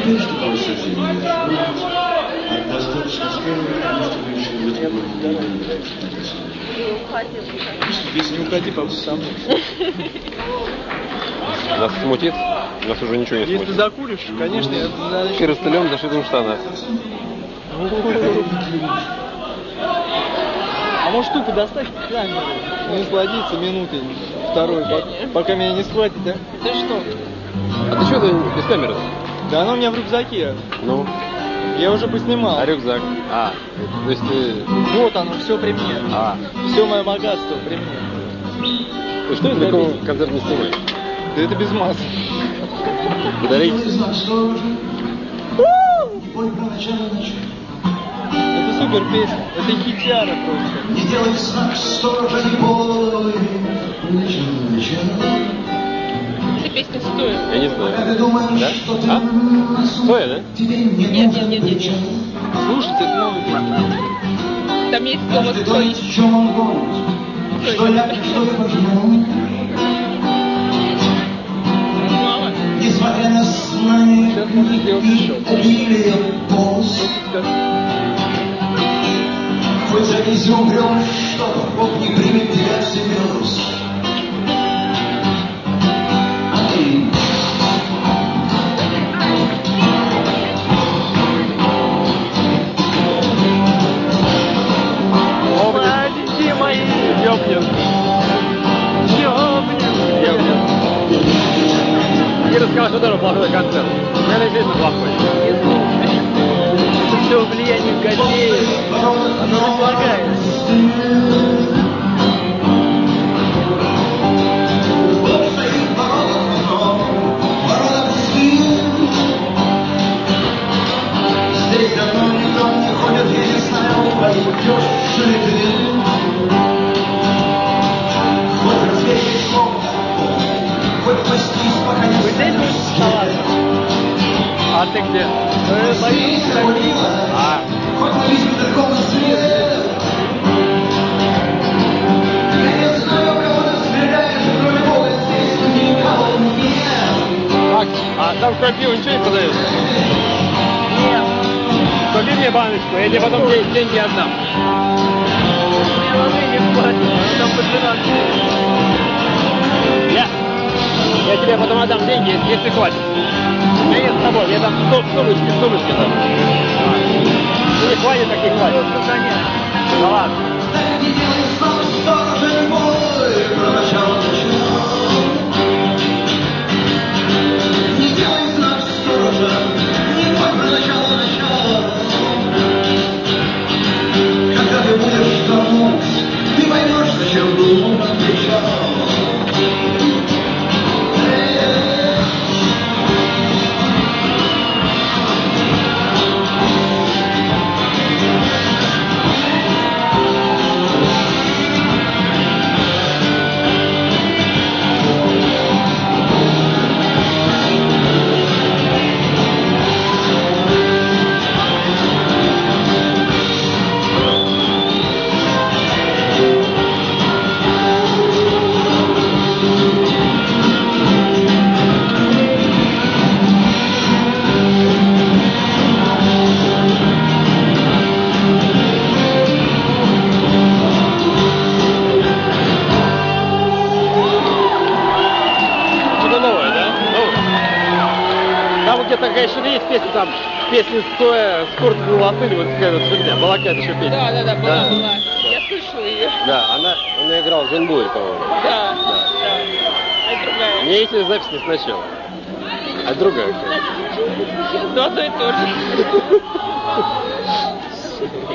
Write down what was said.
Опять же такое суждение. Достаточно скоро, потому что мы решили в этом городе. Если не уходи, побудь со мной. Нас смутит? Нас уже ничего не смутит. Если ты закуришь, конечно, я... Киростылем зашитым в штанах. А может штуку достать камеру? Насладиться минутой, второй, пока меня не схватит, да? Ты что? А ты что ты без камеры? Да она у меня в рюкзаке. Ну? Я уже поснимал. А рюкзак? То есть ты... Вот оно, все при мне. Все мое богатство при мне. Ты что, такого концерт не снимаешь? Да это без масок. Подарить? Это супер песня. Это хитяра просто. Не делай знак сторожа, не бой. Эта песня стоит. Я не знаю. Да? Стоя, да? Нет. Слушайте, это новый песня. Там есть слово «стой». Несмотря на знание, Сейчас можно сделать еще. обилие полз. Хоть за весь умрем, что Бог не примет тебя всерьез. А ты? Маленькие мои, ёбнем. Кира сказал, что тоже плохой концерт. Я действительно плохой. Это все влияние Газеев. Оно разлагает. Здесь давно никто не ходит, я не знаю, пойдешь ли ты. Хоть развеять комнату, хоть пастись, пока не Вы здесь будете оставаться? А ты где? Боюсь, красиво. хоть на весь мир ровно свет. Я не знаю, кого ты стреляешь, кроме Бога здесь никого нет. А там крапиву ничего не подают? Нет. Купи мне баночку, я тебе потом деньги отдам. Мне воды не хватит. Оно там под 12. Я тебе потом отдам деньги, если хватит. У меня нет с собой, я там сумочки там. Не хватит, так не хватит. Ну ладно. Не делай знак сторожа, не бой, про начало начала. Не делай знак сторожа, не бой, про начало начала. Когда ты будешь штурмовать, ты поймешь, зачем был кричал. Где-то, конечно, есть песня там, песня стоя с курткой латынь, вот такая вот фигня. Была какая-то еще песня. Да, была. Я слышала ее. Да, она играла в Зенбуе, по-моему. Да. А другая. Мне эти записи не сначала. А другая какая? Ну, одно и то же.